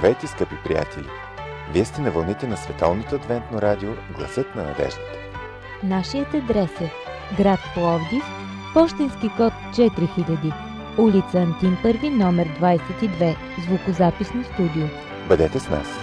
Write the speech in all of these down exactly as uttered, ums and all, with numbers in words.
Здравейте, скъпи приятели! Вие сте на вълните на световното адвентно радио Гласът на надеждата. Нашият адрес е град Пловдив, пощенски код четири хиляди, улица Антим първи, номер двадесет и две, звукозаписно студио. Бъдете с нас!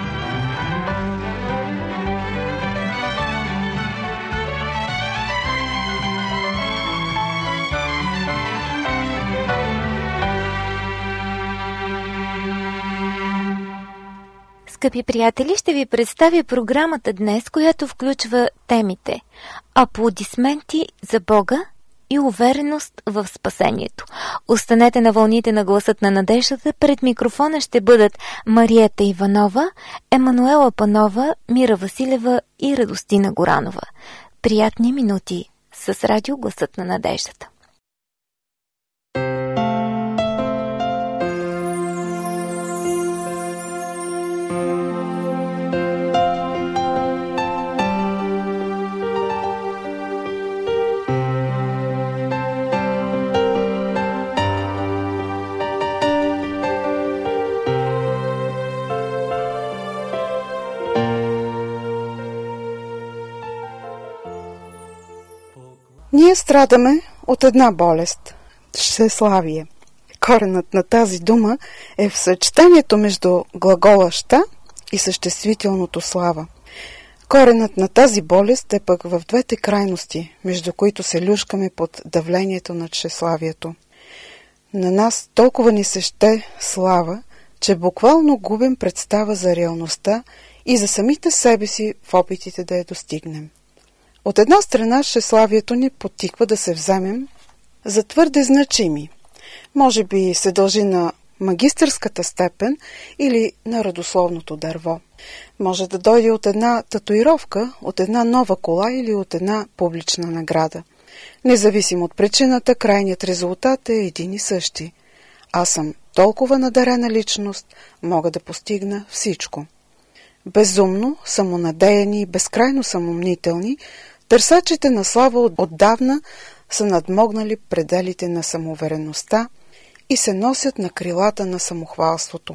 Скъпи приятели, ще ви представя програмата днес, която включва темите аплодисменти за Бога и увереност в спасението. Останете на вълните на Гласът на надеждата. Пред микрофона ще бъдат Мариета Иванова, Емануела Панова, Мира Василева и Радостина Горанова. Приятни минути с радио Гласът на надеждата. Ние страдаме от една болест – щеславие. Коренът на тази дума е в съчетанието между глагола ща и съществителното слава. Коренът на тази болест е пък в двете крайности, между които се люшкаме под давлението на щеславието. На нас толкова ни се ще слава, че буквално губим представа за реалността и за самите себе си в опитите да я достигнем. От една страна, щеславието ни подтиква да се вземем за твърде значими. Може би се дължи на магистърската степен или на родословното дърво. Може да дойде от една татуировка, от една нова кола или от една публична награда. Независимо от причината, крайният резултат е един и същи. Аз съм толкова надарена личност, мога да постигна всичко. Безумно, самонадеяни и безкрайно самомнителни, търсачите на слава отдавна са надмогнали пределите на самоувереността и се носят на крилата на самохвалството.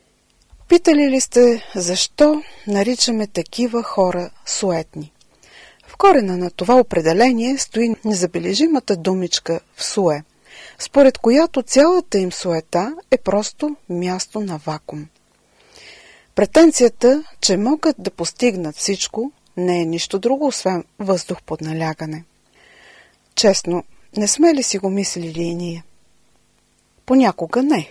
Питали ли сте защо наричаме такива хора суетни? В корена на това определение стои незабележимата думичка всуе, според която цялата им суета е просто място на вакуум. Претенцията, че могат да постигнат всичко, не е нищо друго, освен въздух под налягане. Честно, не сме ли си го мислили и ние? Понякога не.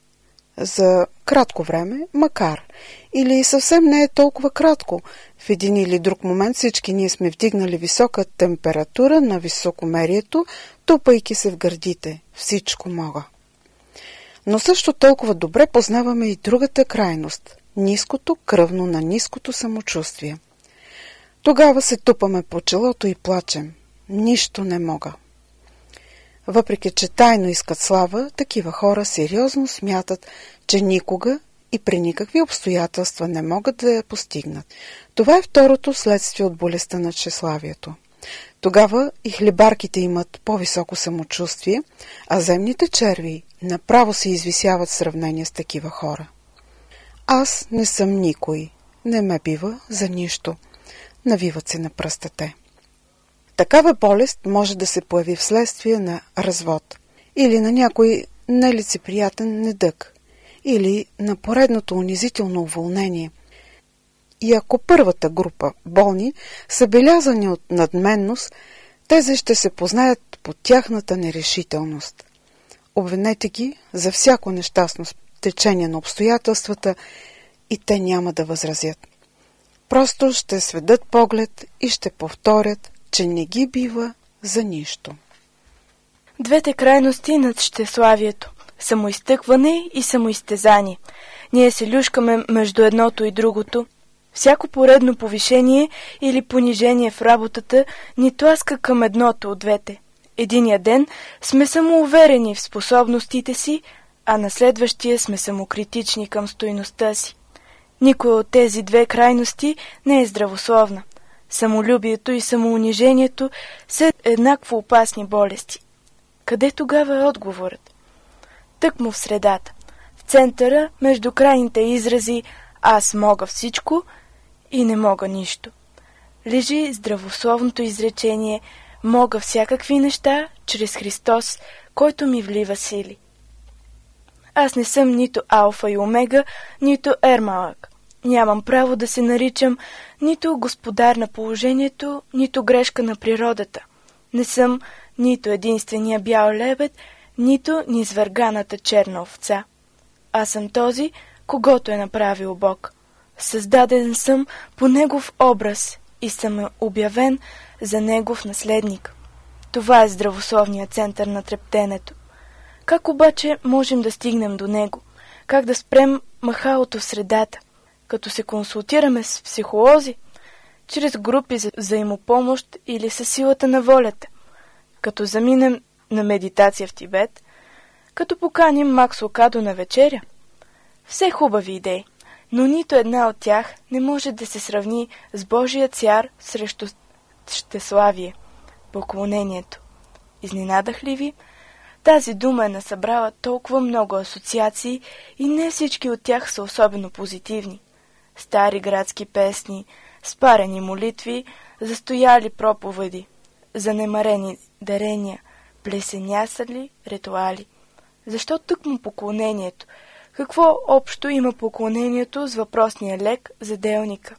За кратко време, макар. Или съвсем не е толкова кратко. В един или друг момент всички ние сме вдигнали висока температура на високомерието, тупайки се в гърдите. Всичко мога. Но също толкова добре познаваме и другата крайност – ниското кръвно на ниското самочувствие. Тогава се тупаме по челото и плачем. Нищо не мога. Въпреки че тайно искат слава, такива хора сериозно смятат, че никога и при никакви обстоятелства не могат да я постигнат. Това е второто следствие от болестта на тщеславието. Тогава и хлебарките имат по-високо самочувствие, а земните черви направо се извисяват в сравнение с такива хора. Аз не съм никой, не ме бива за нищо. Навиват се на пръстите. Такава болест може да се появи вследствие на развод или на някой нелицеприятен недъг или на поредното унизително уволнение. И ако първата група болни са белязани от надменност, тези ще се познаят по тяхната нерешителност. Обвинете ги за всяко нещастно течение на обстоятелствата и те няма да възразят. Просто ще сведат поглед и ще повторят, че не ги бива за нищо. Двете крайности над щеславието – самоизтъкване и самоизтезание. Ние се люшкаме между едното и другото. Всяко поредно повишение или понижение в работата ни тласка към едното от двете. Единия ден сме самоуверени в способностите си, а на следващия сме самокритични към стойността си. Никой от тези две крайности не е здравословна. Самолюбието и самоунижението са еднакво опасни болести. Къде тогава е отговорът? Тъкмо в средата. В центъра между крайните изрази «аз мога всичко» и «не мога нищо». Лежи здравословното изречение «мога всякакви неща чрез Христос, който ми влива сили». Аз не съм нито алфа и омега, нито ермалък. Нямам право да се наричам нито господар на положението, нито грешка на природата. Не съм нито единствения бял лебед, нито низвърганата черна овца. Аз съм този, когото е направил Бог. Създаден съм по Негов образ и съм обявен за Негов наследник. Това е здравословният център на трептенето. Как обаче можем да стигнем до него? Как да спрем махалото в средата? Като се консултираме с психолози? Чрез групи за взаимопомощ или със силата на волята? Като заминем на медитация в Тибет? Като поканим Макс Лукадо на вечеря? Все хубави идеи, но нито една от тях не може да се сравни с Божия цар срещу щеславие, поклонението. Изненадах ли ви? Тази дума е насъбрала толкова много асоциации и не всички от тях са особено позитивни. Стари градски песни, спарени молитви, застояли проповеди, занемарени дарения, плесенясали ритуали. Защо тъкмо поклонението? Какво общо има поклонението с въпросния лек за делника?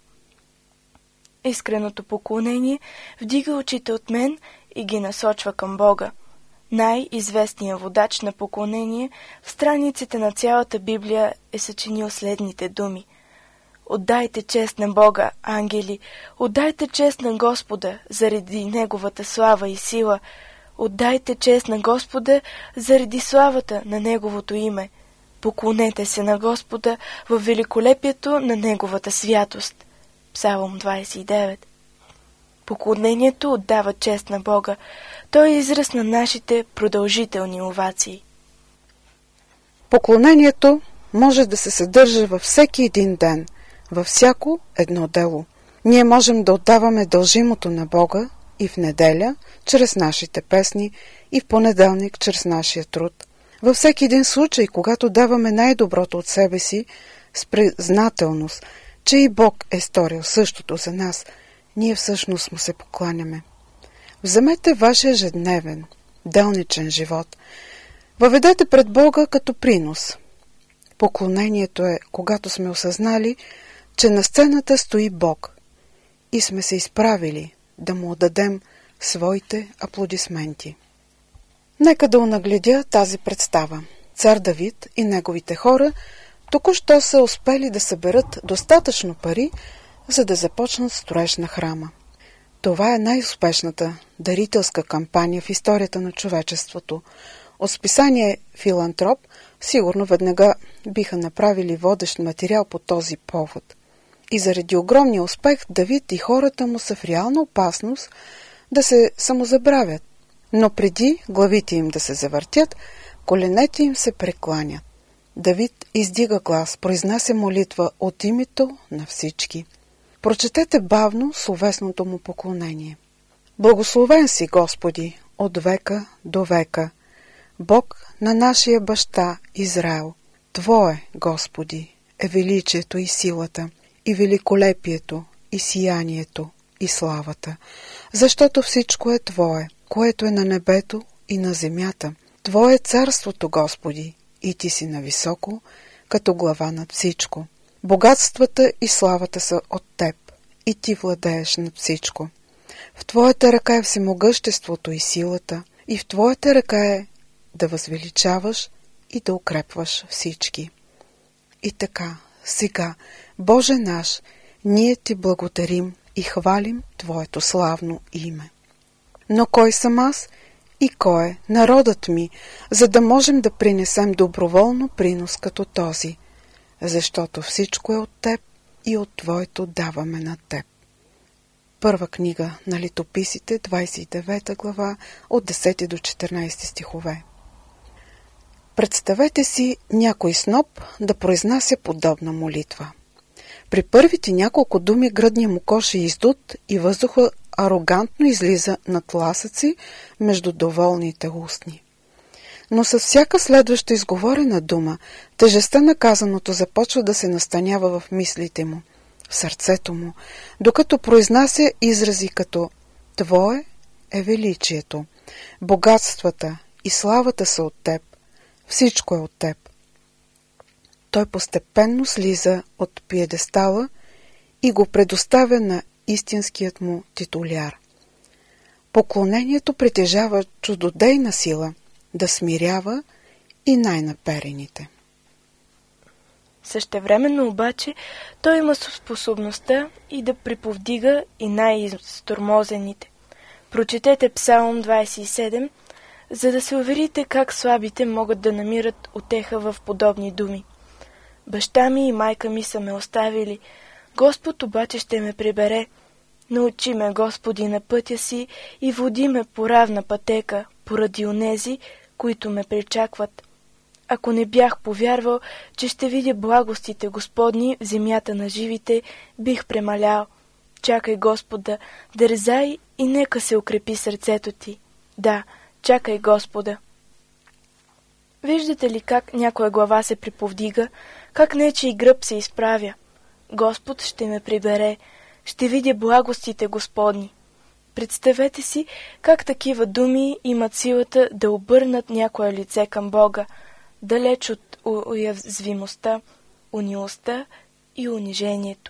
Искреното поклонение вдига очите от мен и ги насочва към Бога. Най-известният водач на поклонение в страниците на цялата Библия е съчинил следните думи: «Отдайте чест на Бога, ангели, отдайте чест на Господа заради Неговата слава и сила, отдайте чест на Господа заради славата на Неговото име, поклонете се на Господа във великолепието на Неговата святост». Псалом двадесет и девет. Поклонението отдава чест на Бога. Той е израз на нашите продължителни овации. Поклонението може да се съдържа във всеки един ден, във всяко едно дело. Ние можем да отдаваме дължимото на Бога и в неделя, чрез нашите песни, и в понеделник, чрез нашия труд. Във всеки един случай, когато даваме най-доброто от себе си, с признателност, че и Бог е сторил същото за нас, ние всъщност му се покланяме. Вземете вашия ежедневен, делничен живот. Въведете пред Бога като принос. Поклонението е, когато сме осъзнали, че на сцената стои Бог и сме се изправили да му отдадем своите аплодисменти. Нека да унагледя тази представа. Цар Давид и неговите хора току-що са успели да съберат достатъчно пари, за да започнат строеж на храма. Това е най-успешната дарителска кампания в историята на човечеството. От списание Филантроп сигурно веднага биха направили водещ материал по този повод. И заради огромния успех Давид и хората му са в реална опасност да се самозабравят. Но преди главите им да се завъртят, коленете им се прекланят. Давид издига глас, произнася молитва от името на всички. Прочетете бавно словесното му поклонение. Благословен си, Господи, от века до века, Бог на нашия баща Израел. Твое, Господи, е величието и силата, и великолепието, и сиянието, и славата, защото всичко е Твое, което е на небето и на земята. Твое е царството, Господи, и Ти си нависоко, като глава над всичко. Богатствата и славата са от Теб, и Ти владееш над всичко. В Твоята ръка е всемогъществото и силата, и в Твоята ръка е да възвеличаваш и да укрепваш всички. И така, сега, Боже наш, ние Ти благодарим и хвалим Твоето славно име. Но кой съм аз и кой е народът ми, за да можем да принесем доброволно принос като този? Защото всичко е от Теб и от Твоето даваме на Теб. Първа книга на Летописите, двадесет и девета глава, от десети до четиринадесети стихове. Представете си някой сноп да произнася подобна молитва. При първите няколко думи гръдния му кош е издут и въздуха арогантно излиза над ласъци между доволните устни. но с всяка следваща изговорена дума, тежестта на казаното започва да се настанява в мислите му, в сърцето му, докато произнася изрази като «Твое е величието, богатствата и славата са от теб, всичко е от теб». Той постепенно слиза от пиедестала и го предоставя на истинският му титуляр. Поклонението притежава чудодейна сила да смирява и най-наперените. Същевременно обаче той има способността и да приповдига и най-изтормозените. Прочетете Псалом двадесет и седем, за да се уверите как слабите могат да намират утеха в подобни думи. Баща ми и майка ми са ме оставили, Господ обаче ще ме прибере. Научи ме, Господи, на пътя си и води ме по равна пътека, поради онези, които ме причакват. Ако не бях повярвал, че ще видя благостите Господни в земята на живите, бих премалял. Чакай, Господа, дързай и нека се укрепи сърцето ти. Да, чакай, Господа. Виждате ли как някоя глава се приповдига, как нечий гръб се изправя? Господ ще ме прибере, ще видя благостите Господни. Представете си как такива думи имат силата да обърнат някое лице към Бога, далеч от уязвимостта, унилостта и унижението.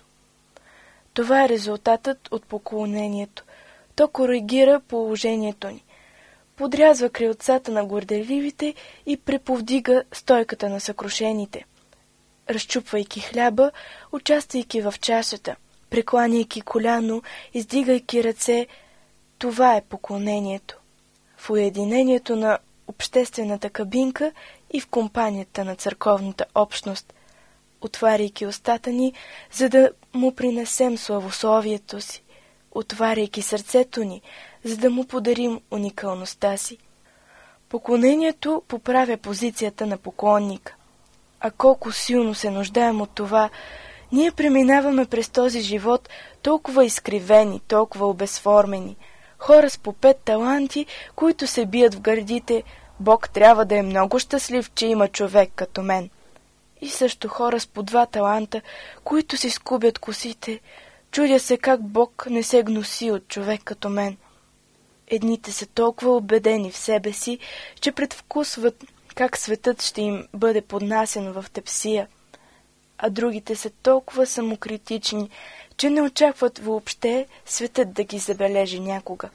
Това е резултатът от поклонението. То коригира положението ни, подрязва крилцата на горделивите и преповдига стойката на съкрушените. Разчупвайки хляба, участвайки в чашата, прекланяйки коляно, издигайки ръце, това е поклонението. В уединението на обществената кабинка и в компанията на църковната общност, отваряйки устата ни, за да му принесем славословието си, отваряйки сърцето ни, за да му подарим уникалността си. Поклонението поправя позицията на поклонника. А колко силно се нуждаем от това, ние преминаваме през този живот толкова изкривени, толкова обезформени, хора с по пет таланти, които се бият в гърдите, Бог трябва да е много щастлив, че има човек като мен. И също хора с по два таланта, които си скубят косите, чудя се как Бог не се гноси от човек като мен. Едните са толкова убедени в себе си, че предвкусват как светът ще им бъде поднасен в тепсия, а другите са толкова самокритични, че не очакват въобще светът да ги забележи някога.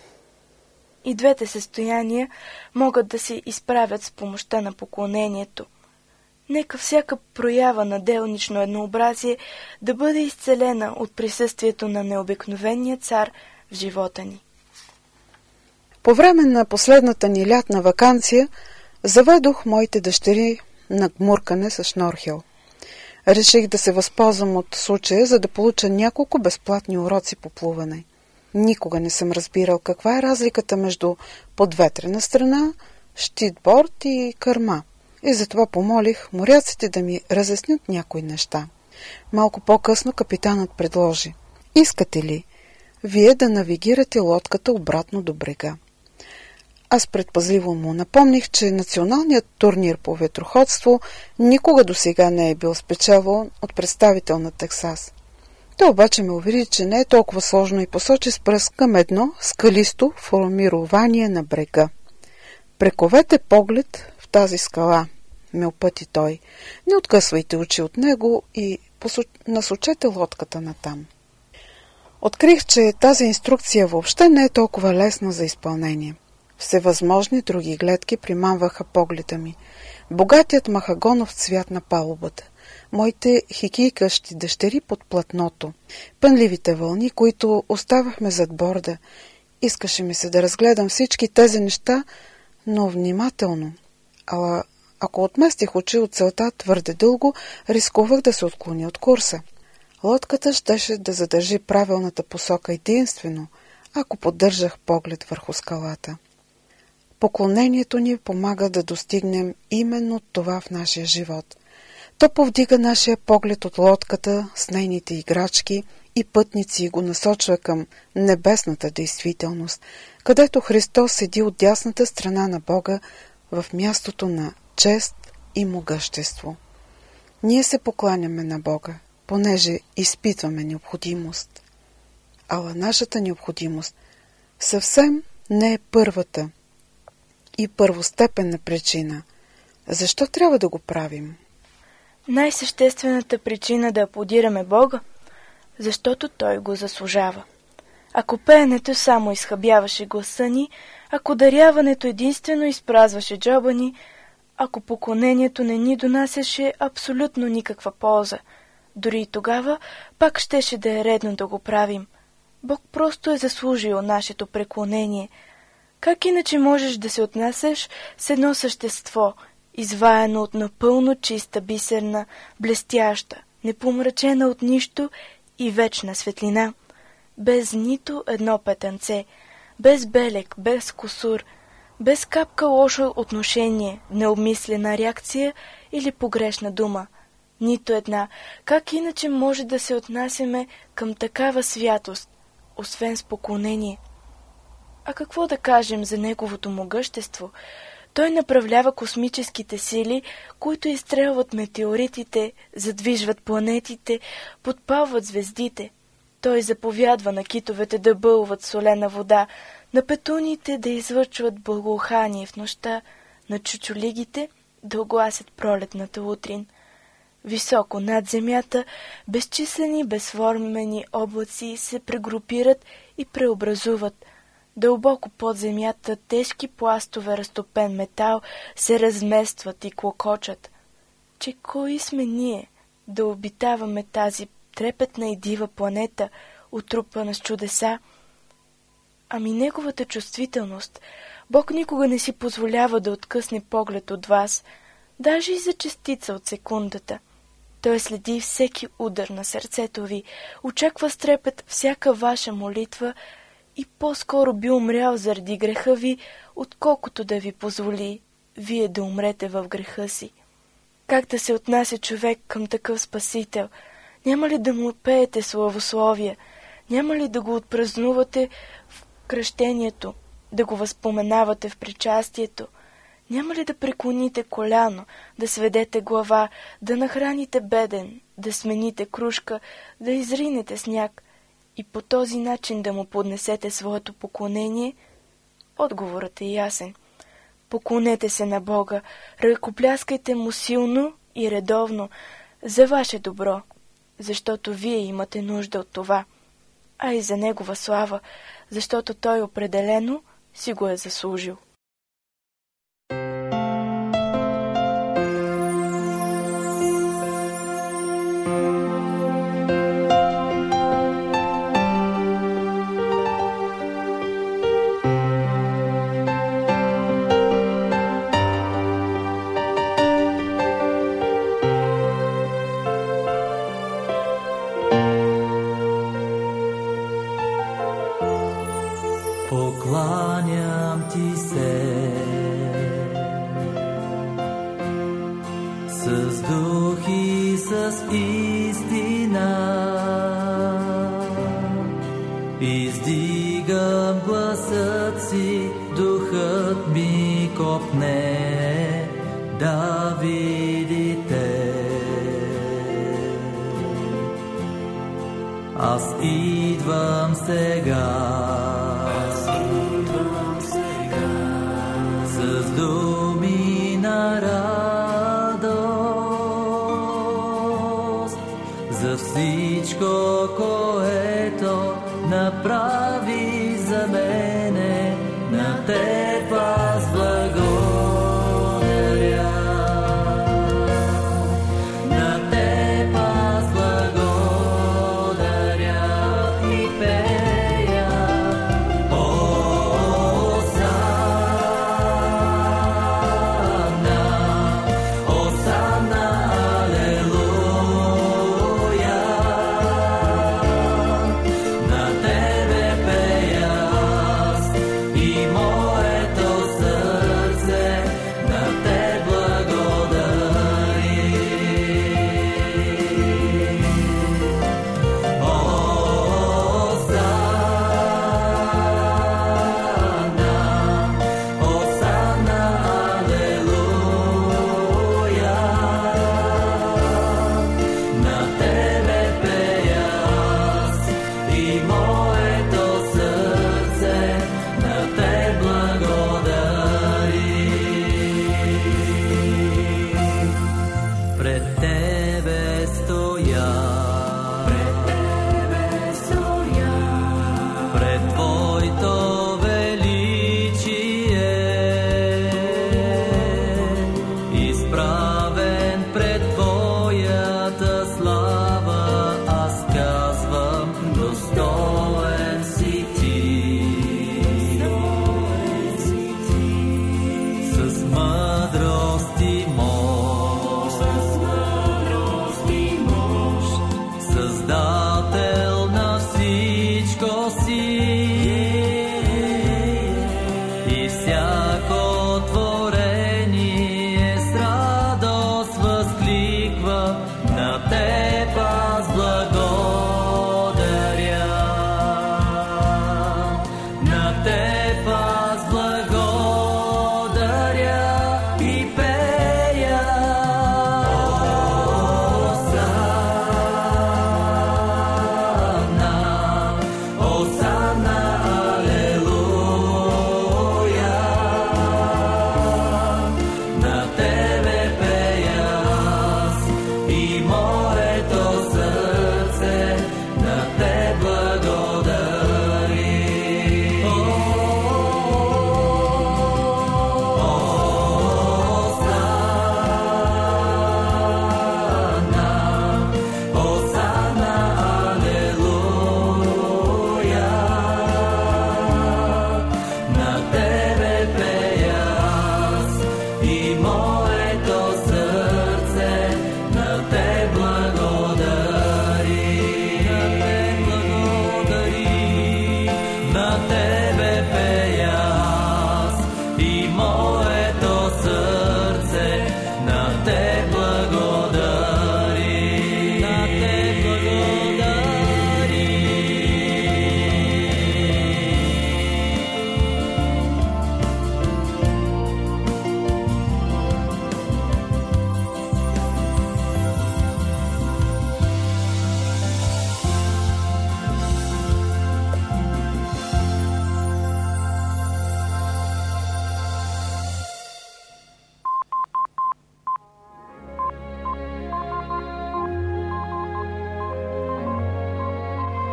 И двете състояния могат да се изправят с помощта на поклонението. Нека всяка проява на делнично еднообразие да бъде изцелена от присъствието на необикновения цар в живота ни. По време на последната ни лятна ваканция заведох моите дъщери на гмуркане с шнорхел. Реших да се възползвам от случая, за да получа няколко безплатни уроци по плуване. Никога не съм разбирал каква е разликата между подветрена страна, щитборд и кърма. И затова помолих моряците да ми разяснят някои неща. Малко по-късно капитанът предложи: искате ли вие да навигирате лодката обратно до брега? Аз предпазливо му напомних, че националният турнир по ветроходство никога досега не е бил спечелван от представител на Тексас. Той обаче ме увери, че не е толкова сложно и посочи с пръст към едно скалисто формирование на брега. Прековете поглед в тази скала, ме опъти той. Не откъсвайте очи от него и насочете лодката натам. Открих, че тази инструкция въобще не е толкова лесна за изпълнение. Всевъзможни други гледки примамваха погледа ми. Богатият махагонов цвят на палубата, моите хикийкащи дъщери под платното, пънливите вълни, които оставахме зад борда. Искаше ми се да разгледам всички тези неща, но внимателно. А ако отместих очи от целта твърде дълго, рискувах да се отклоня от курса. Лодката щеше да задържи правилната посока единствено, ако поддържах поглед върху скалата. Поклонението ни помага да достигнем именно това в нашия живот. То повдига нашия поглед от лодката с нейните играчки и пътници и го насочва към небесната действителност, където Христос седи от дясната страна на Бога, в мястото на чест и могъщество. Ние се покланяме на Бога, понеже изпитваме необходимост. Ала нашата необходимост съвсем не е първата и първостепенна причина. Защо трябва да го правим? Най-съществената причина да аплодираме Бога, защото Той го заслужава. Ако пеенето само изхабяваше гласа ни, ако даряването единствено изпразваше джоба ни, ако поклонението не ни донасяше абсолютно никаква полза, дори и тогава пак щеше да е редно да го правим. Бог просто е заслужил нашето преклонение. Как иначе можеш да се отнасяш с едно същество, изваяно от напълно чиста бисерна, блестяща, непомрачена от нищо и вечна светлина, без нито едно петънце, без белег, без кусур, без капка лошо отношение, необмислена реакция или погрешна дума. Нито една. Как иначе може да се отнасяме към такава святост, освен с поклонение? А какво да кажем за неговото могъщество? Той направлява космическите сили, които изстрелват метеоритите, задвижват планетите, подпалват звездите. Той заповядва на китовете да бълват солена вода, на петуниите да излъчват благоухание в нощта, на чучулигите да огласят пролетната утрин. Високо над земята безчислени безформени облаци се прегрупират и преобразуват. Дълбоко под земята тежки пластове разтопен метал се разместват и клокочат. Че кои сме ние да обитаваме тази трепетна и дива планета, отрупана с чудеса? Ами неговата чувствителност. Бог никога не си позволява да откъсне поглед от вас, даже и за частица от секундата. Той следи всеки удар на сърцето ви, очаква с трепет всяка ваша молитва и по-скоро би умрял заради греха ви, отколкото да ви позволи вие да умрете в греха си. Как да се отнася човек към такъв Спасител? Няма ли да му пеете славословия? Няма ли да го отпразнувате в кръщението, да го възпоменавате в причастието? Няма ли да преклоните коляно, да сведете глава, да нахраните беден, да смените крушка, да изринете сняг и по този начин да му поднесете своето поклонение? Отговорът е ясен. Поклонете се на Бога, ръкопляскайте му силно и редовно, за ваше добро, защото вие имате нужда от това, а и за Негова слава, защото Той определено си го е заслужил. Покланям ти се с дух и с истина, издигам гласът си, духът ми копне да видите. Аз идвам сега с думи на радост за всичко, което направи за мене. На теб аз благодаря. На теб аз благодаря и пея. И моето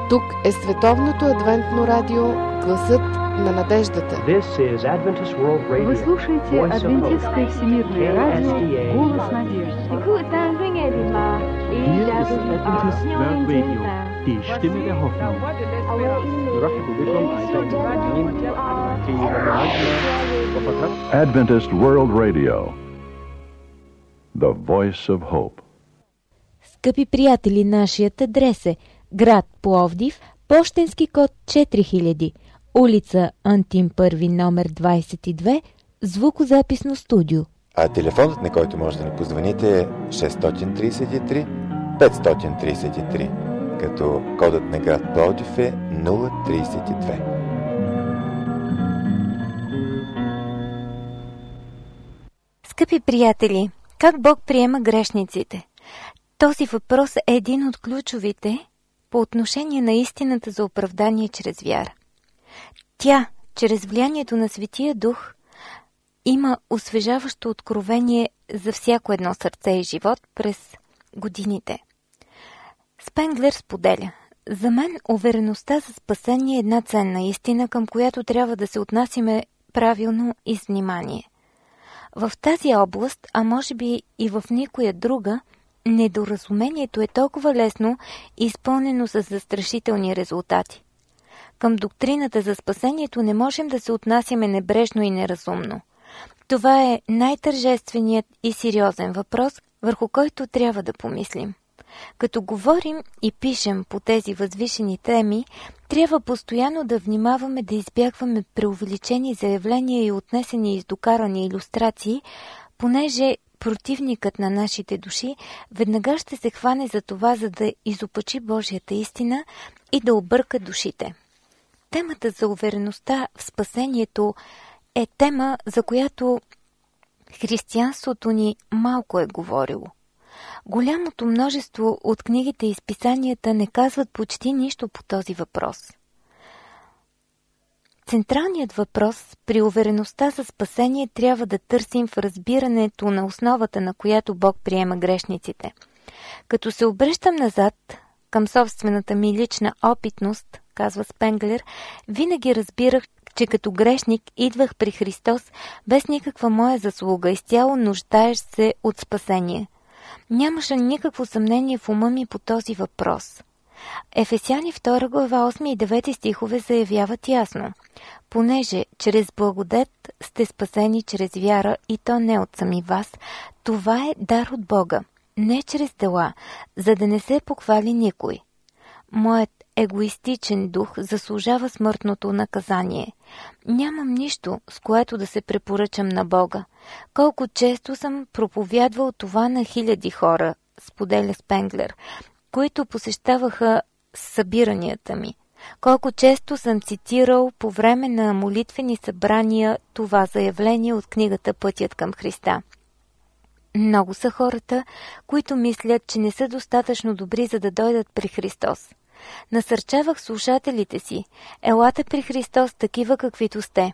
Тук е Световното адвентно радио Гласът на надеждата. Вы слушаете Адвентистское всемирное радио Голос надежды. Die Stimme der Hoffnung. Adventist World Radio, the voice of hope. Скъпи приятели, нашият адрес е град Пловдив, пощенски код четири хиляди, улица Антим първи, номер двадесет и две, звукозаписно студио. А телефонът, на който може да ни позвоните, е шест три три пет три три, като кодът на град Пловдив е нула тридесет и две. Скъпи приятели, как Бог приема грешниците? Този въпрос е един от ключовите по отношение на истината за оправдание чрез вяра. Тя, чрез влиянието на Светия Дух, има освежаващо откровение за всяко едно сърце и живот през годините. Спенглер споделя: за мен увереността за спасение е една ценна истина, към която трябва да се отнасяме правилно и с внимание. В тази област, а може би и в никоя друга, недоразумението е толкова лесно и изпълнено с застрашителни резултати. Към доктрината за спасението не можем да се отнасяме небрежно и неразумно. Това е най-тържественият и сериозен въпрос, върху който трябва да помислим. Като говорим и пишем по тези възвишени теми, трябва постоянно да внимаваме да избягваме преувеличени заявления и отнесени издокарани илюстрации, понеже противникът на нашите души веднага ще се хване за това, за да изопачи Божията истина и да обърка душите. Темата за увереността в спасението е тема, за която християнството ни малко е говорило. Голямото множество от книгите и изписанията не казват почти нищо по този въпрос. Централният въпрос при увереността за спасение трябва да търсим в разбирането на основата, на която Бог приема грешниците. Като се обръщам назад към собствената ми лична опитност, казва Спенглер, винаги разбирах, че като грешник идвах при Христос без никаква моя заслуга, изцяло нуждаещ се от спасение. Нямаше никакво съмнение в ума ми по този въпрос. Ефесяни втора глава осми и девети стихове заявяват ясно: понеже чрез благодат сте спасени чрез вяра, и то не от сами вас, това е дар от Бога, не чрез дела, за да не се похвали никой. Моят егоистичен дух заслужава смъртното наказание. Нямам нищо, с което да се препоръчам на Бога. Колко често съм проповядвал това на хиляди хора, споделя Спенглер, които посещаваха събиранията ми. Колко често съм цитирал по време на молитвени събрания това заявление от книгата Пътят към Христа. Много са хората, които мислят, че не са достатъчно добри, за да дойдат при Христос. Насърчавах слушателите си: елате при Христос такива, каквито сте.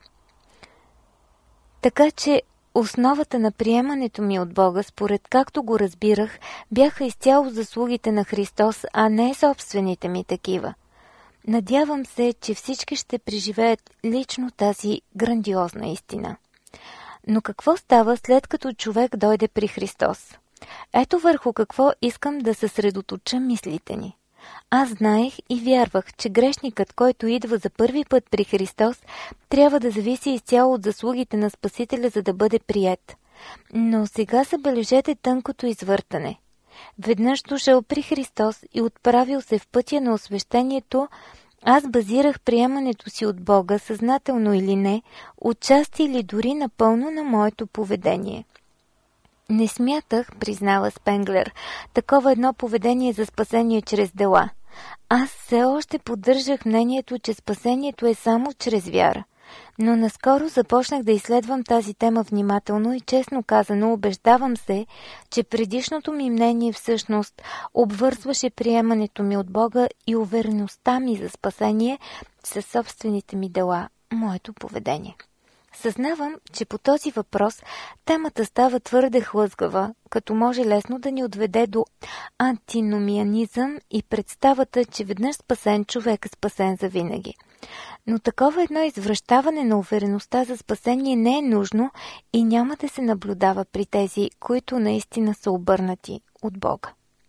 Така че основата на приемането ми от Бога, според както го разбирах, бяха изцяло заслугите на Христос, а не собствените ми такива. Надявам се, че всички ще преживеят лично тази грандиозна истина. Но какво става, след като човек дойде при Христос? Ето върху какво искам да съсредоточа мислите ни. Аз знаех и вярвах, че грешникът, който идва за първи път при Христос, трябва да зависи изцяло от заслугите на Спасителя, за да бъде приет. Но сега забележете тънкото извъртане. Веднъж дошъл при Христос и отправил се в пътя на освещението, аз базирах приемането си от Бога, съзнателно или не, отчасти или дори напълно на моето поведение. Не смятах, признава Спенглер, такова едно поведение за спасение чрез дела. Аз все още поддържах мнението, че спасението е само чрез вяра. Но наскоро започнах да изследвам тази тема внимателно и честно казано убеждавам се, че предишното ми мнение всъщност обвързваше приемането ми от Бога и увереността ми за спасение със собствените ми дела, моето поведение. Съзнавам, че по този въпрос темата става твърде хлъзгава, като може лесно да ни отведе до антиномианизъм и представата, че веднъж спасен човек е спасен завинаги. Но такова едно извращаване на увереността за спасение не е нужно и няма да се наблюдава при тези, които наистина са обърнати от Бога.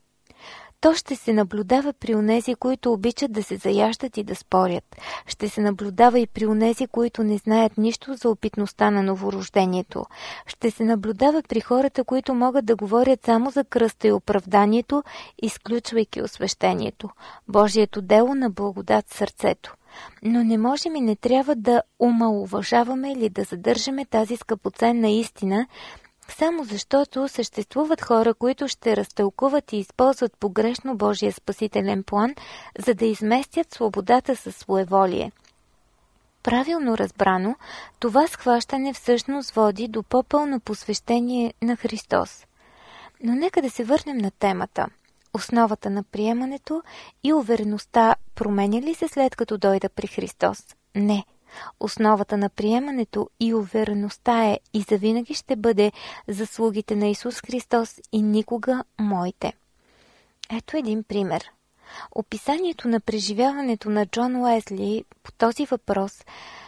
То ще се наблюдава при онези, които обичат да се заяждат и да спорят. Ще се наблюдава и при онези, които не знаят нищо за опитността на новорождението. Ще се наблюдава при хората, които могат да говорят само за кръста и оправданието, изключвайки освещението. Божието дело на благодат в сърцето. Но не можем и не трябва да омаловажаваме или да задържаме тази скъпоценна истина, само защото съществуват хора, които ще разтълкуват и използват погрешно Божия спасителен план, за да изместят свободата със своеволие. Правилно разбрано, това схващане всъщност води до по-пълно посвещение на Христос. Но нека да се върнем на темата. Основата на приемането и увереността променя ли се след като дойда при Христос? Не. Основата на приемането и увереността е и завинаги ще бъде заслугите на Исус Христос и никога моите. Ето един пример. Описанието на преживяването на Джон Уесли по този въпрос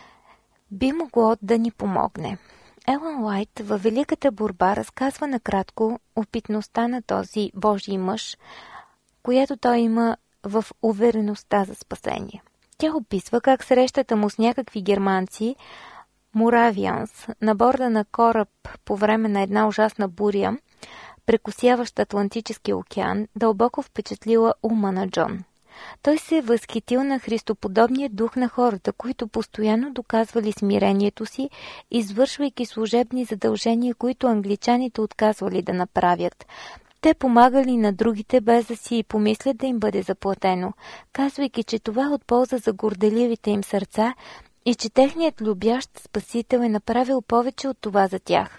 би могло да ни помогне. Елън Уайт във Великата борба разказва накратко опитността на този Божий мъж, която той има в увереността за спасение. Тя описва как срещата му с някакви германци, Моравианс, на борда на кораб по време на една ужасна буря, прекосяваща Атлантическия океан, дълбоко впечатлила ума на Джон. Той се е възхитил на христоподобния дух на хората, които постоянно доказвали смирението си, извършвайки служебни задължения, които англичаните отказвали да направят. Те помагали на другите, без да си и помислят да им бъде заплатено, казвайки, че това е от полза за горделивите им сърца и че техният любящ спасител е направил повече от това за тях.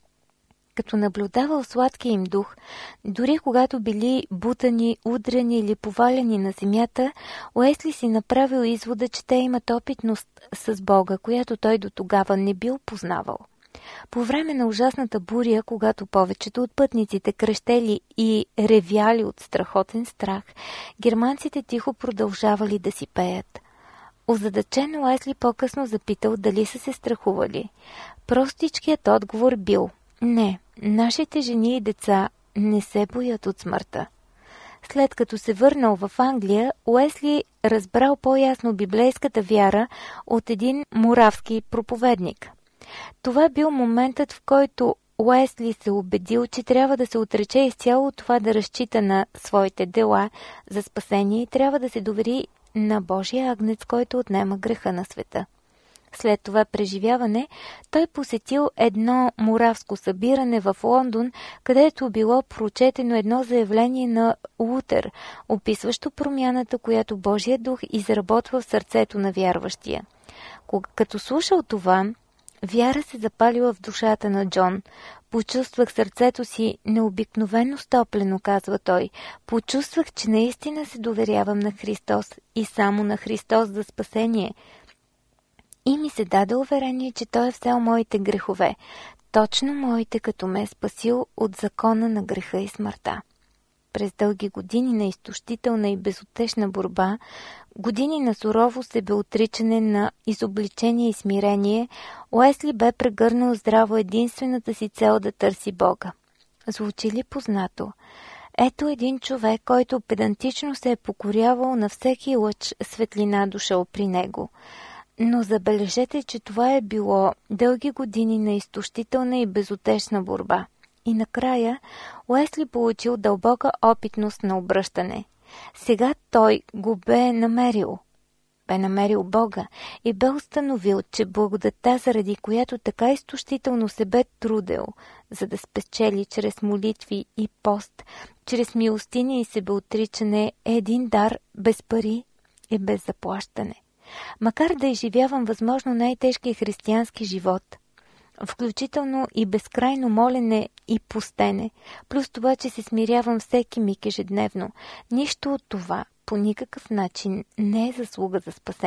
Като наблюдавал сладкия им дух, дори когато били бутани, удрани или поваляни на земята, Уесли си направил извода, че те имат опитност с Бога, която той до тогава не бил познавал. По време на ужасната буря, когато повечето от пътниците крещели и ревяли от страхотен страх, германците тихо продължавали да си пеят. Озадачен Уесли по-късно запитал дали са се страхували. Простичкият отговор бил: не, нашите жени и деца не се боят от смъртта. След като се върнал в Англия, Уесли разбрал по-ясно библейската вяра от един моравски проповедник. Това бил моментът, в който Уесли се убедил, че трябва да се отрече изцяло от това да разчита на своите дела за спасение и трябва да се довери на Божия агнец, който отнема греха на света. След това преживяване, той посетил едно моравско събиране в Лондон, където било прочетено едно заявление на Лутер, описващо промяната, която Божия дух изработва в сърцето на вярващия. Като слушал това, вяра се запалила в душата на Джон. Почувствах сърцето си необикновено стоплено, казва той. Почувствах, че наистина се доверявам на Христос и само на Христос за спасение. И ми се даде уверение, че Той е взел моите грехове, точно моите, като ме е спасил от закона на греха и смъртта. През дълги години на изтощителна и безутешна борба, години на сурово себеотричане, на изобличение и смирение, Уесли бе прегърнал здраво единствената си цел да търси Бога. Звучи ли познато? Ето един човек, който педантично се е покорявал на всеки лъч светлина дошъл при него. Но забележете, че това е било дълги години на изтощителна и безутешна борба. И накрая Уесли получил дълбока опитност на обръщане. Сега той го бе намерил. Бе намерил Бога и бе установил, че благодатта, заради която така изтощително се бе трудел, за да спечели чрез молитви и пост, чрез милостиня и себеотричане, е един дар без пари и без заплащане. Макар да изживявам възможно най-тежкия християнски живот, включително и безкрайно молене и постене, плюс това, че се смирявам всеки миг ежедневно, нищо от това по никакъв начин не е заслуга за спасение.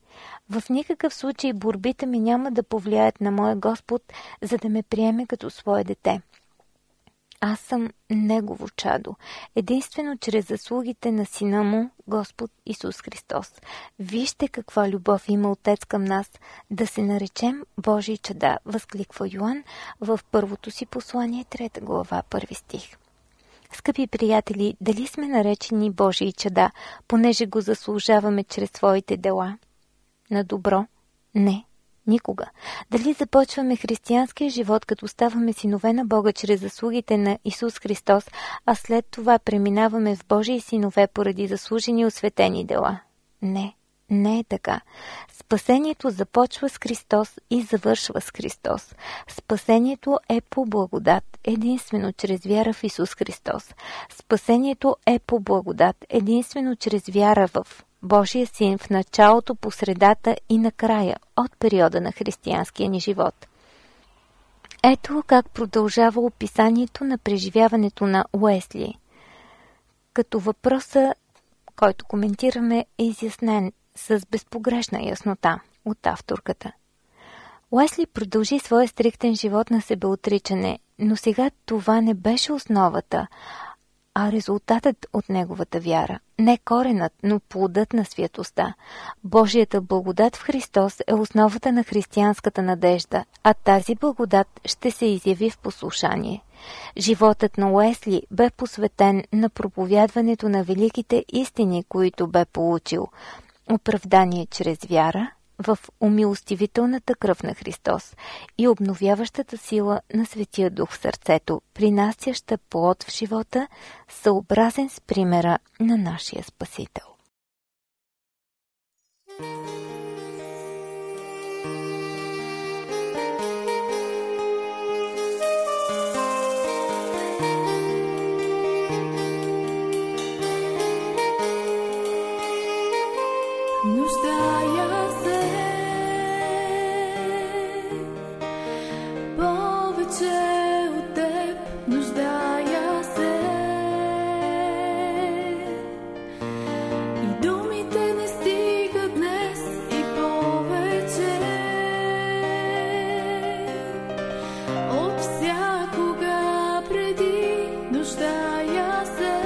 В никакъв случай борбите ми няма да повлияят на моя Господ, за да ме приеме като свое дете. Аз съм Негово чадо, единствено чрез заслугите на Сина Му, Господ Исус Христос. Вижте каква любов има Отец към нас, да се наречем Божии чада, възкликва Йоан в първото си послание, трета глава, първи стих. Скъпи приятели, дали сме наречени Божии чада, понеже го заслужаваме чрез своите дела? На добро? Не. Никога. Дали започваме християнския живот, като ставаме синове на Бога чрез заслугите на Исус Христос, а след това преминаваме в Божии синове поради заслужени осветени дела? Не, не е така. Спасението започва с Христос и завършва с Христос. Спасението е по благодат, единствено чрез вяра в Исус Христос. Спасението е по благодат, единствено чрез вяра в Божия син в началото, по средата и накрая от периода на християнския ни живот. Ето как продължава описанието на преживяването на Уесли. Като въпроса, който коментираме, е изяснен с безпогрешна яснота от авторката. Уесли продължи своя стриктен живот на себеотричане, но сега това не беше основата, а резултатът от неговата вяра. Не коренът, но плодът на святостта. Божията благодат в Христос е основата на християнската надежда, а тази благодат ще се изяви в послушание. Животът на Уесли бе посветен на проповядването на великите истини, които бе получил. Оправдание чрез вяра в умилостивителната кръв на Христос и обновяващата сила на Светия Дух в сърцето, принасяща плод в живота, съобразен с примера на нашия Спасител. Нуждая се повече от теб, нуждая се и думите не стигат днес и повече от всякога преди, нуждая се,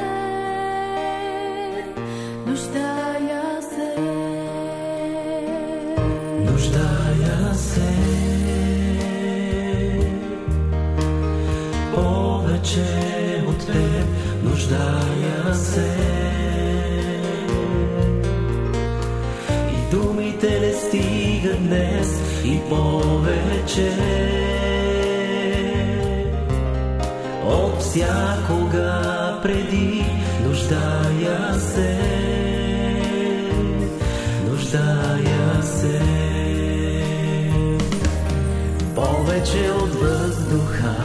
нуждая се. Нуждая се повече от теб, нуждая се и думите не стигат днес и повече от всякога преди, нуждая се, нуждая се. Повече от въздуха,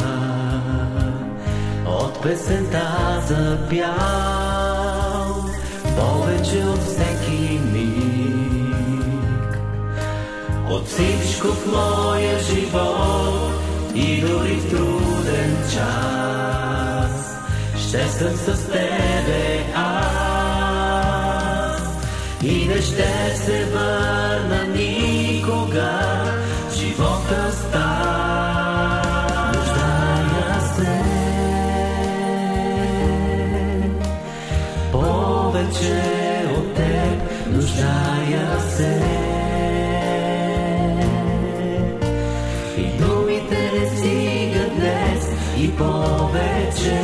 от песента запял, повече от всеки миг, от всичко в моя живот и дори в труден час, ще съм с тебе аз и не ще се върна никога в живота стар. Нуждая се повече от теб, нуждая се и думите не стигат днес и повече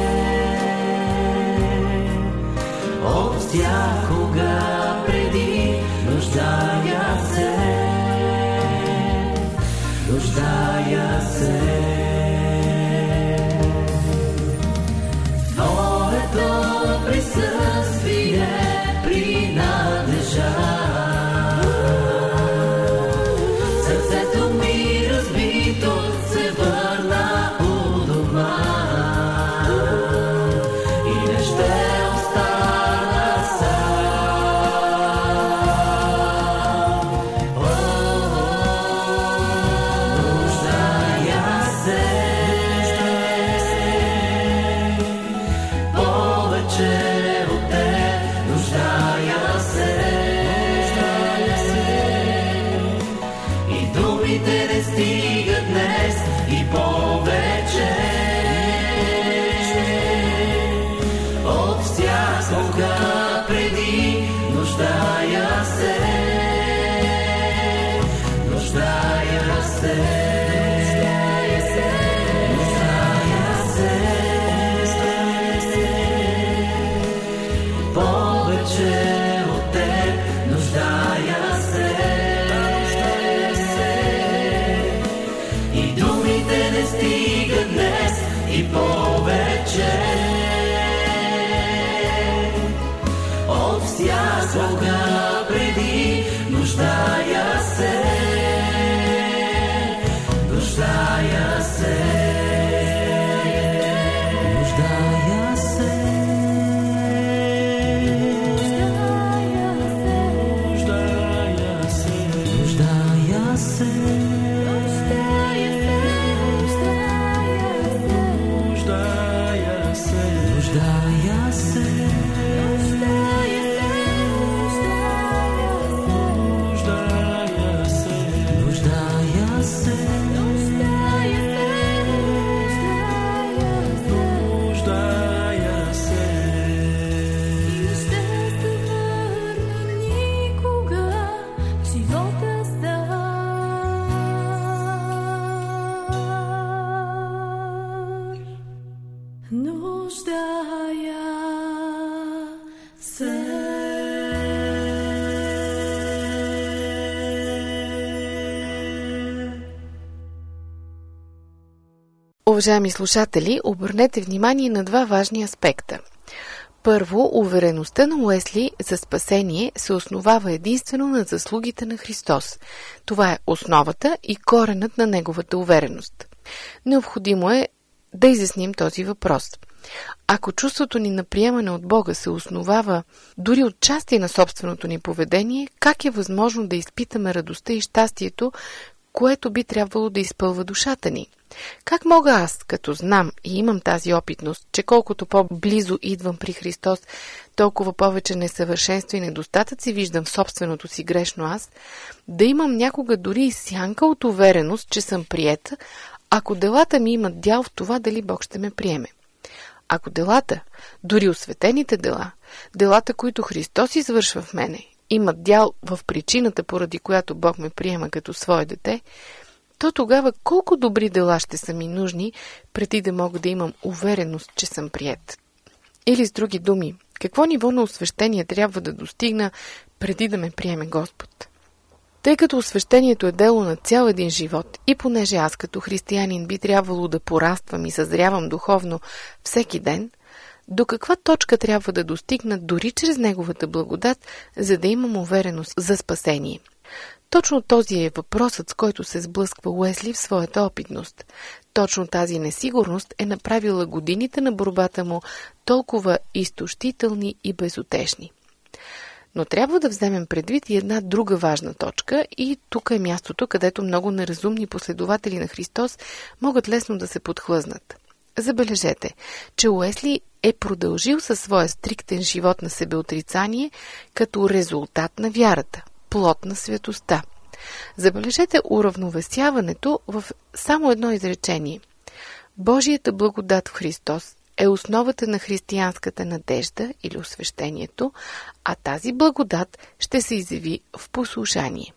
от всякога преди, нуждая се, нуждая се. Твоето присъствие принадлежа. Сърцето ми разбито се върна у дома и не ще остана сам. Нуждая не стига днес и повече. От всякога преди нуждая се, нуждая се. И повече от всякога преди нуждая се, нуждая се, нуждая се, нуждая се, нуждая се. Уважаеми слушатели, обърнете внимание на два важни аспекта. Първо, увереността на Уесли за спасение се основава единствено на заслугите на Христос. Това е основата и коренът на неговата увереност. Необходимо е да изясним този въпрос. Ако чувството ни на приемане от Бога се основава дори от части на собственото ни поведение, как е възможно да изпитаме радостта и щастието, което би трябвало да изпълва душата ни? Как мога аз, като знам и имам тази опитност, че колкото по-близо идвам при Христос, толкова повече несъвършенства и недостатъци виждам в собственото си грешно аз, да имам някога дори и сянка от увереност, че съм приета, ако делата ми имат дял в това дали Бог ще ме приеме? Ако делата, дори осветените дела, делата, които Христос извършва в мене, имат дял в причината, поради която Бог ме приема като свое дете, то тогава колко добри дела ще са ми нужни, преди да мога да имам увереност, че съм приет? Или с други думи, какво ниво на освещение трябва да достигна, преди да ме приеме Господ? Тъй като освещението е дело на цял един живот и понеже аз като християнин би трябвало да пораствам и съзрявам духовно всеки ден, до каква точка трябва да достигна дори чрез Неговата благодат, за да имам увереност за спасение? Точно този е въпросът, с който се сблъсква Уесли в своята опитност. Точно тази несигурност е направила годините на борбата му толкова изтощителни и безутешни. Но трябва да вземем предвид и една друга важна точка и тук е мястото, където много неразумни последователи на Христос могат лесно да се подхлъзнат. Забележете, че Уесли е продължил със своя стриктен живот на себеотрицание като резултат на вярата, плод на светостта. Забележете уравновесяването в само едно изречение. Божията благодат в Христос е основата на християнската надежда или освещението, а тази благодат ще се изяви в послушание.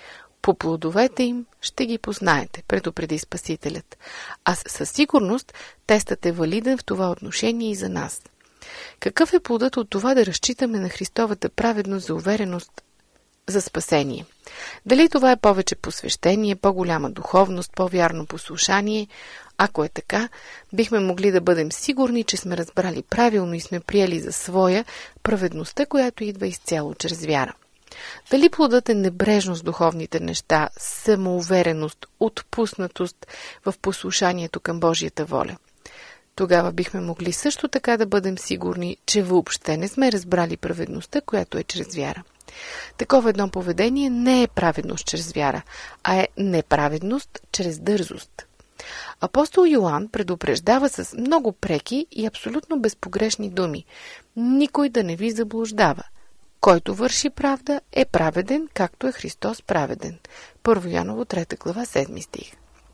По плодовете им ще ги познаете, предупреди Спасителят. А със сигурност тестът е валиден в това отношение и за нас. Какъв е плодът от това да разчитаме на Христовата праведност за увереност за спасение? Дали това е повече посвещение, по-голяма духовност, по-вярно послушание? Ако е така, бихме могли да бъдем сигурни, че сме разбрали правилно и сме приели за своя праведността, която идва изцяло чрез вяра. Дали плодът е небрежност в духовните неща, самоувереност, отпуснатост в послушанието към Божията воля? Тогава бихме могли също така да бъдем сигурни, че въобще не сме разбрали праведността, която е чрез вяра. Такова едно поведение не е праведност чрез вяра, а е неправедност чрез дързост. Апостол Йоан предупреждава с много преки и абсолютно безпогрешни думи: никой да не ви заблуждава. Който върши правда е праведен, както е Христос праведен. Първо Йоаново, трета глава, седми стих.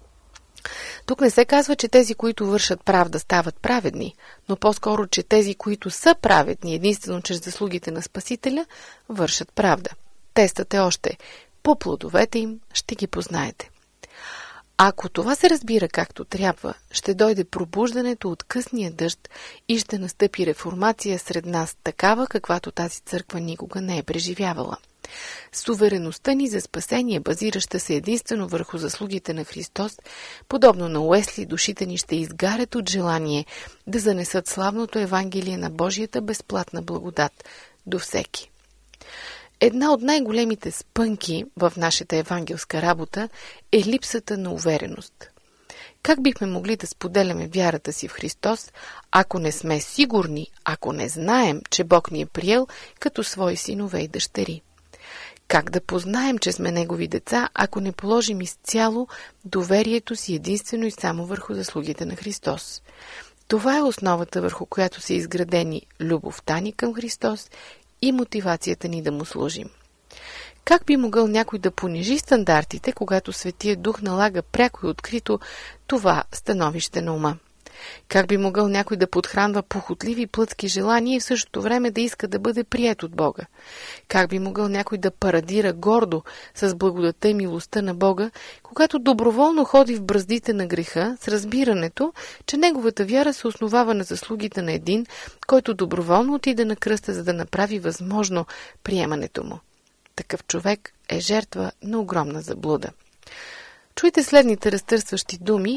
Тук не се казва, че тези, които вършат правда, стават праведни, но по-скоро, че тези, които са праведни единствено чрез заслугите на Спасителя, вършат правда. Тестът е още: по плодовете им ще ги познаете. Ако това се разбира както трябва, ще дойде пробуждането от късния дъжд и ще настъпи реформация сред нас, такава, каквато тази църква никога не е преживявала. Сувереността ни за спасение, базираща се единствено върху заслугите на Христос, подобно на Уесли, душите ни ще изгарят от желание да занесат славното Евангелие на Божията безплатна благодат до всеки. Една от най-големите спънки в нашата евангелска работа е липсата на увереност. Как бихме могли да споделяме вярата си в Христос, ако не сме сигурни, ако не знаем, че Бог ни е приел като свои синове и дъщери? Как да познаем, че сме Негови деца, ако не положим изцяло доверието си единствено и само върху заслугите на Христос? Това е основата, върху която са изградени любовта ни към Христос и мотивацията ни да му служим. Как би могъл някой да понижи стандартите, когато Светия Дух налага пряко и открито това становище на ума? Как би могъл някой да подхранва похотливи плътски желания и в същото време да иска да бъде приет от Бога? Как би могъл някой да парадира гордо с благодата и милостта на Бога, когато доброволно ходи в браздите на греха с разбирането, че неговата вяра се основава на заслугите на един, който доброволно отиде на кръста, за да направи възможно приемането му? Такъв човек е жертва на огромна заблуда. Чуйте следните разтърсващи думи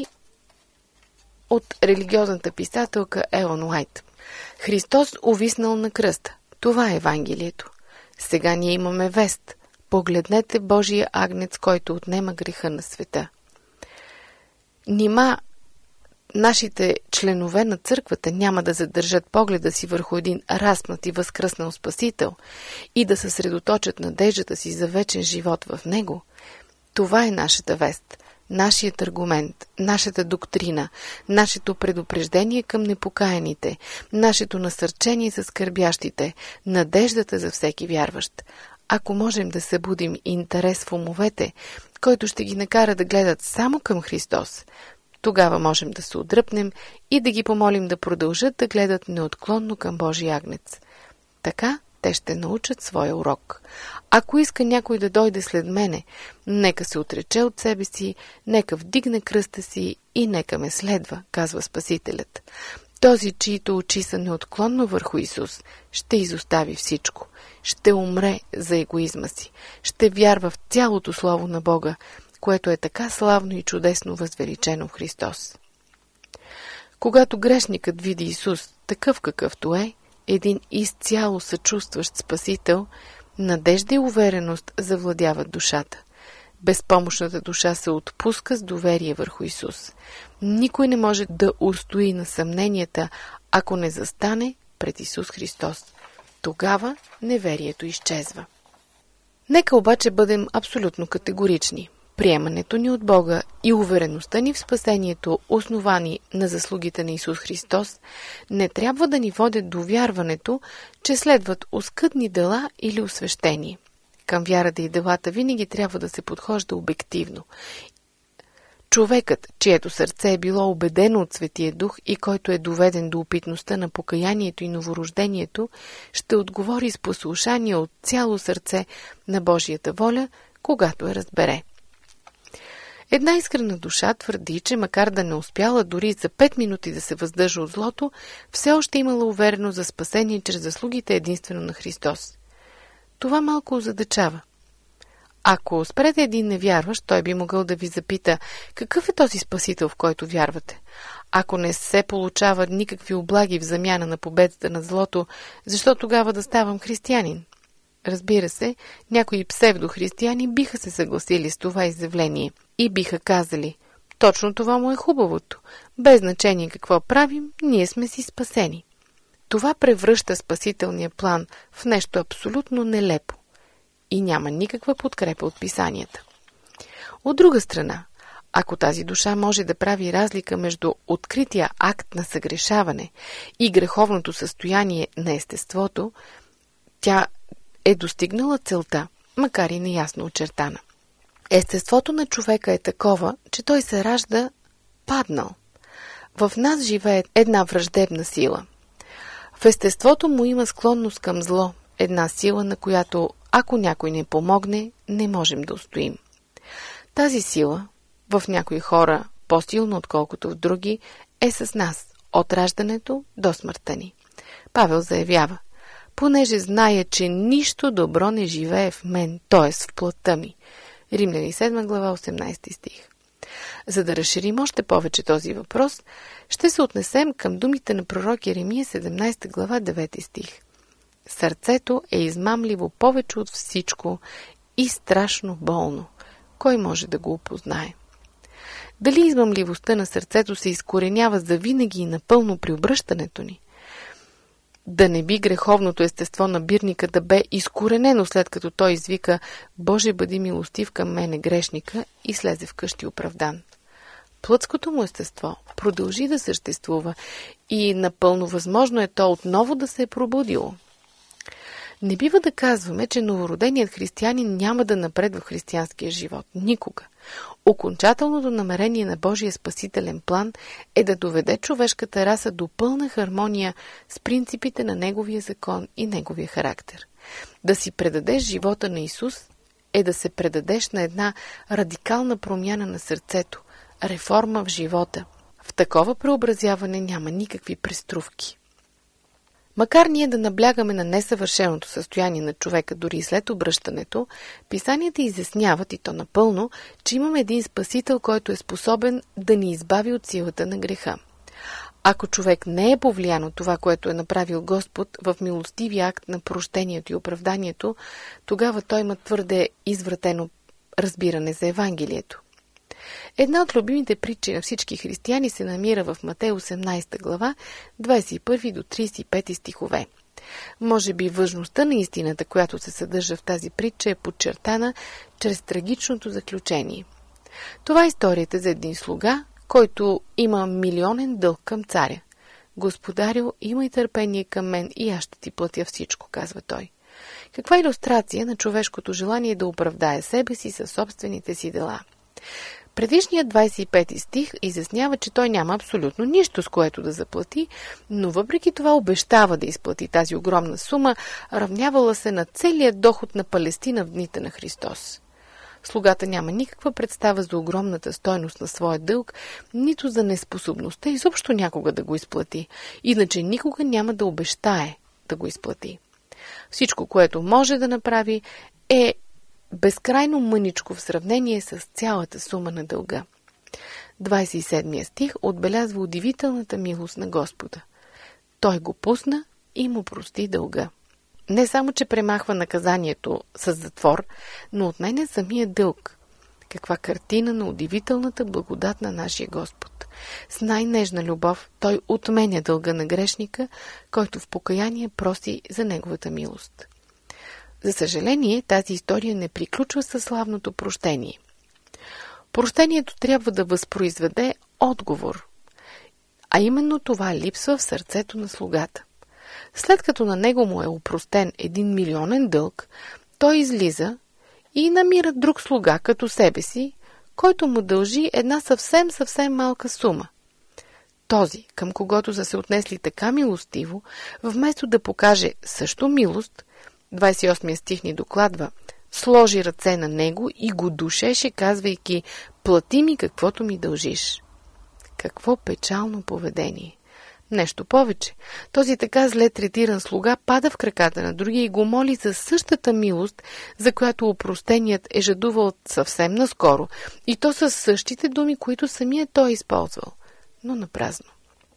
от религиозната писателка Елън Уайт. Христос увиснал на кръста. Това е Евангелието. Сега ние имаме вест. Погледнете Божия агнец, който отнема греха на света. Нима нашите членове на църквата няма да задържат погледа си върху един разпнат и възкръснал Спасител и да съсредоточат надеждата си за вечен живот в Него? Това е нашата вест. Нашият аргумент, нашата доктрина, нашето предупреждение към непокаяните, нашето насърчение за скърбящите, надеждата за всеки вярващ. Ако можем да събудим интерес в умовете, който ще ги накара да гледат само към Христос, тогава можем да се отдръпнем и да ги помолим да продължат да гледат неотклонно към Божия агнец. Така те ще научат своя урок. Ако иска някой да дойде след мене, нека се отрече от себе си, нека вдигне кръста си и нека ме следва, казва Спасителят. Този, чието очи са неотклонно върху Исус, ще изостави всичко. Ще умре за егоизма си. Ще вярва в цялото Слово на Бога, което е така славно и чудесно възвеличено в Христос. Когато грешникът види Исус такъв какъвто е, един изцяло съчувстващ Спасител, надежда и увереност завладяват душата. Безпомощната душа се отпуска с доверие върху Исус. Никой не може да устои на съмненията, ако не застане пред Исус Христос. Тогава неверието изчезва. Нека обаче бъдем абсолютно категорични. Приемането ни от Бога и увереността ни в спасението, основани на заслугите на Исус Христос, не трябва да ни водят до вярването, че следват оскъдни дела или освещение. Към вярата и делата винаги трябва да се подхожда обективно. Човекът, чието сърце е било убедено от Светия Дух и който е доведен до опитността на покаянието и новорождението, ще отговори с послушание от цяло сърце на Божията воля, когато я разбере. Една искрена душа твърди, че макар да не успяла дори за пет минути да се въздържа от злото, все още имала увереност за спасение чрез заслугите единствено на Христос. Това малко озадачава. Ако спрете един невярващ, той би могъл да ви запита: какъв е този Спасител, в който вярвате? Ако не се получават никакви облаги в замяна на победата над злото, защо тогава да ставам християнин? Разбира се, някои псевдохристияни биха се съгласили с това изявление и биха казали: точно това му е хубавото. Без значение какво правим, ние сме си спасени. Това превръща спасителния план в нещо абсолютно нелепо и няма никаква подкрепа от писанията. От друга страна, ако тази душа може да прави разлика между открития акт на съгрешаване и греховното състояние на естеството, тя е достигнала целта, макар и неясно очертана. Естеството на човека е такова, че той се ражда паднал. В нас живее една враждебна сила. В естеството му има склонност към зло, една сила, на която, ако някой не помогне, не можем да устоим. Тази сила, в някои хора по-силно отколкото в други, е с нас, от раждането до смъртта ни. Павел заявява: понеже зная, че нищо добро не живее в мен, т.е. в плътта ми. Римляни седма глава, осемнайсети стих. За да разширим още повече този въпрос, ще се отнесем към думите на пророк Еремия, седемнайсета глава, девети стих. Сърцето е измамливо повече от всичко и страшно болно. Кой може да го опознае? Дали измамливостта на сърцето се изкоренява завинаги и напълно при обръщането ни? Да не би греховното естество на бирника да бе изкоренено, след като той извика: Боже, бъди милостив към мене, грешника, и слезе вкъщи оправдан. Плътското му естество продължи да съществува и напълно възможно е то отново да се е пробудило. Не бива да казваме, че новороденият християнин няма да напредва в християнския живот. Никога. Окончателното намерение на Божия спасителен план е да доведе човешката раса до пълна хармония с принципите на Неговия закон и Неговия характер. Да си предадеш живота на Исус е да се предадеш на една радикална промяна на сърцето, реформа в живота. В такова преобразяване няма никакви преструвки. Макар ние да наблягаме на несъвършеното състояние на човека дори и след обръщането, писанията изясняват, и то напълно, че имаме един Спасител, който е способен да ни избави от силата на греха. Ако човек не е повлиян от това, което е направил Господ в милостивия акт на прощението и оправданието, тогава той има твърде извратено разбиране за Евангелието. Една от любимите притчи на всички християни се намира в Матей осемнайсета глава, двайсет и първи до трийсет и пети стихове. Може би важността на истината, която се съдържа в тази притча, е подчертана чрез трагичното заключение. Това е историята за един слуга, който има милионен дълг към царя. Господарю, имай търпение към мен и аз ще ти платя всичко, казва той. Каква илюстрация на човешкото желание да оправдае себе си със собствените си дела. Предишният двайсет и пети стих изяснява, че той няма абсолютно нищо, с което да заплати, но въпреки това обещава да изплати тази огромна сума, равнявала се на целият доход на Палестина в дните на Христос. Слугата няма никаква представа за огромната стойност на своя дълг, нито за неспособността изобщо някога да го изплати, иначе никога няма да обещае да го изплати. Всичко, което може да направи, е безкрайно мъничко в сравнение с цялата сума на дълга. двайсет и седми стих отбелязва удивителната милост на Господа. Той го пусна и му прости дълга. Не само, че премахва наказанието с затвор, но отменя самия дълг. Каква картина на удивителната благодат на нашия Господ. С най-нежна любов той отменя дълга на грешника, който в покаяние проси за неговата милост. За съжаление, тази история не приключва със славното прощение. Прощението трябва да възпроизведе отговор, а именно това липсва в сърцето на слугата. След като на него му е опростен един милионен дълг, той излиза и намира друг слуга като себе си, който му дължи една съвсем-съвсем малка сума. Този, към когото са се отнесли така милостиво, вместо да покаже също милост, двайсет и осми стих ни докладва, сложи ръце на него и го душеше, казвайки: плати ми каквото ми дължиш. Какво печално поведение! Нещо повече, този така зле третиран слуга пада в краката на другия и го моли за същата милост, за която опростеният е жадувал съвсем наскоро, и то със същите думи, които самия той е използвал, но напразно.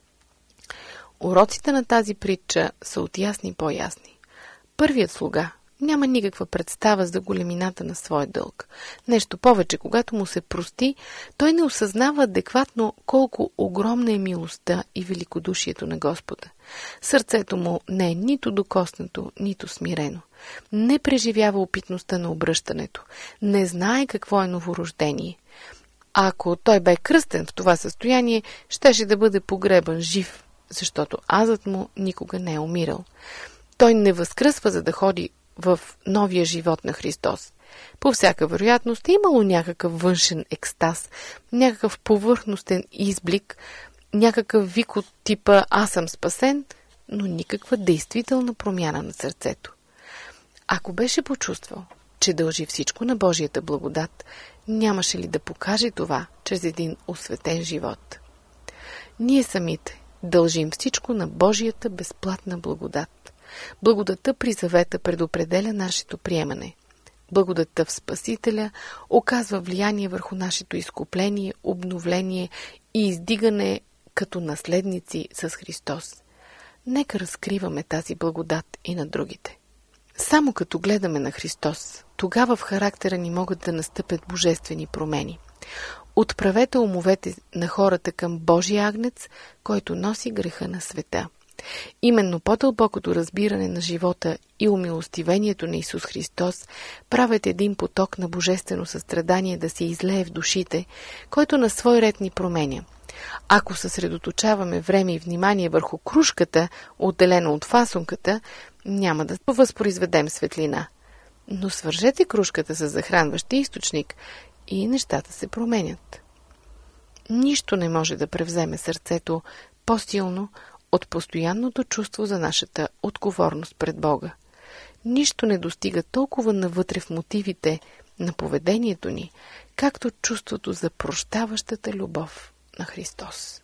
Уроците на тази притча са от ясни по-ясни. Първият слуга няма никаква представа за големината на своя дълг. Нещо повече, когато му се прости, той не осъзнава адекватно колко огромна е милостта и великодушието на Господа. Сърцето му не е нито докоснато, нито смирено. Не преживява опитността на обръщането. Не знае какво е новорождение. А ако той бе кръстен в това състояние, щеше да бъде погребан жив, защото азът му никога не е умирал. Той не възкръсва, за да ходи в новия живот на Христос. По всяка вероятност е имало някакъв външен екстаз, някакъв повърхностен изблик, някакъв вик от типа «Аз съм спасен», но никаква действителна промяна на сърцето. Ако беше почувствал, че дължи всичко на Божията благодат, нямаше ли да покаже това чрез един осветен живот? Ние самите дължим всичко на Божията безплатна благодат. Благодата при завета предопределя нашето приемане. Благодата в Спасителя оказва влияние върху нашето изкупление, обновление и издигане като наследници с Христос. Нека разкриваме тази благодат и на другите. Само като гледаме на Христос, тогава в характера ни могат да настъпят божествени промени. Отправете умовете на хората към Божия агнец, който носи греха на света. Именно по-дълбокото разбиране на живота и умилостивението на Исус Христос правят един поток на божествено състрадание да се излее в душите, който на свой ред ни променя. Ако съсредоточаваме време и внимание върху крушката, отделена от фасунката, няма да възпроизведем светлина. Но свържете крушката с захранващия източник и нещата се променят. Нищо не може да превземе сърцето по-силно от постоянното чувство за нашата отговорност пред Бога. Нищо не достига толкова навътре в мотивите на поведението ни, както чувството за прощаващата любов на Христос.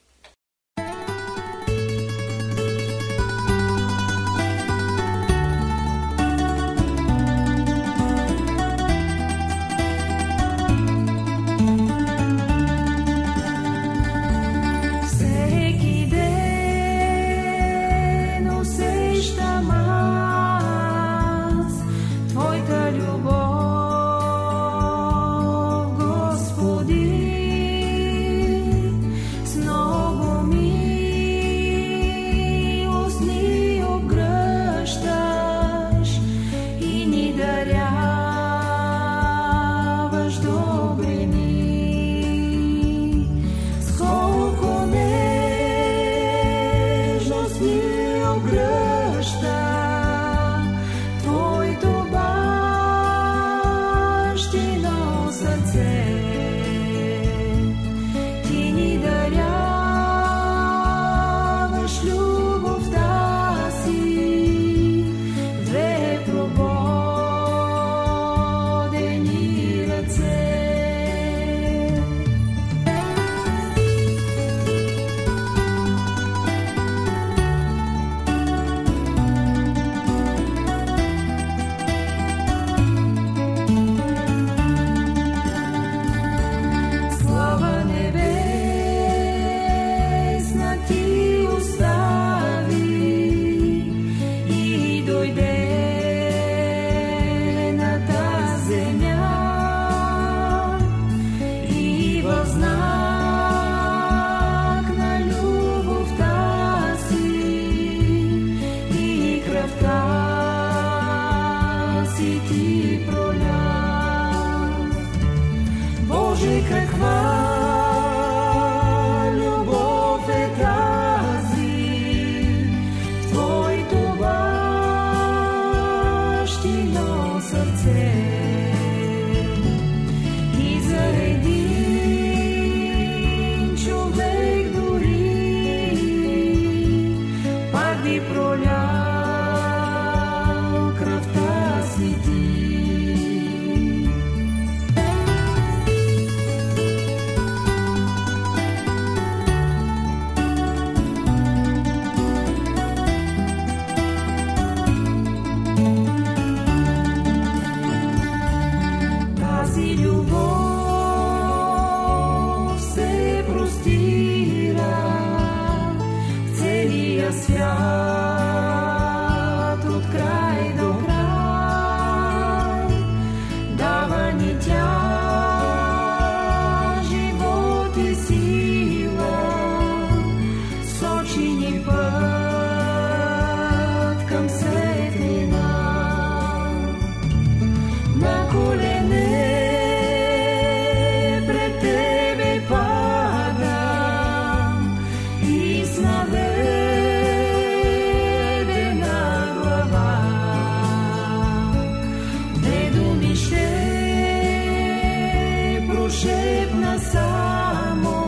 светна само.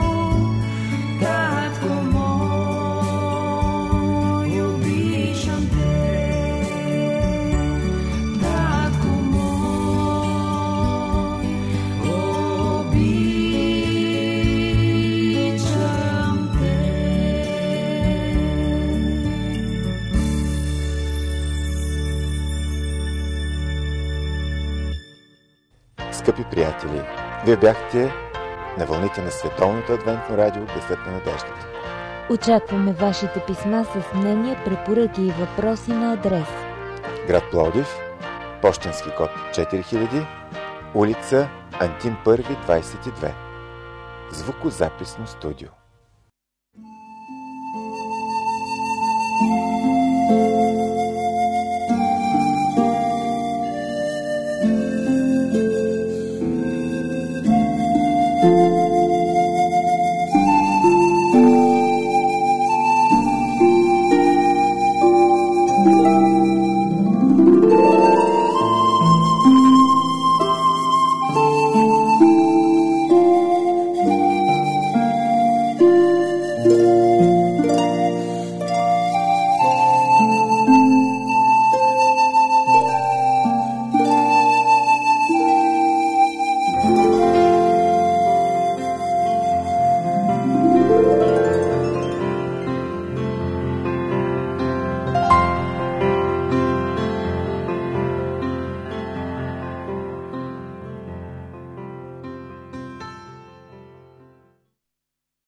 Татко мой, обичам те. Татко мой, обичам те. Скъпи приятели, вие бяхте на вълните на Световното адвентно радио Гласът на надеждата. Очакваме вашите писма с мнения, препоръки и въпроси на адрес: град Пловдив, пощенски код четири хиляди, улица Антим първи, двайсет и две. Звукозаписно студио.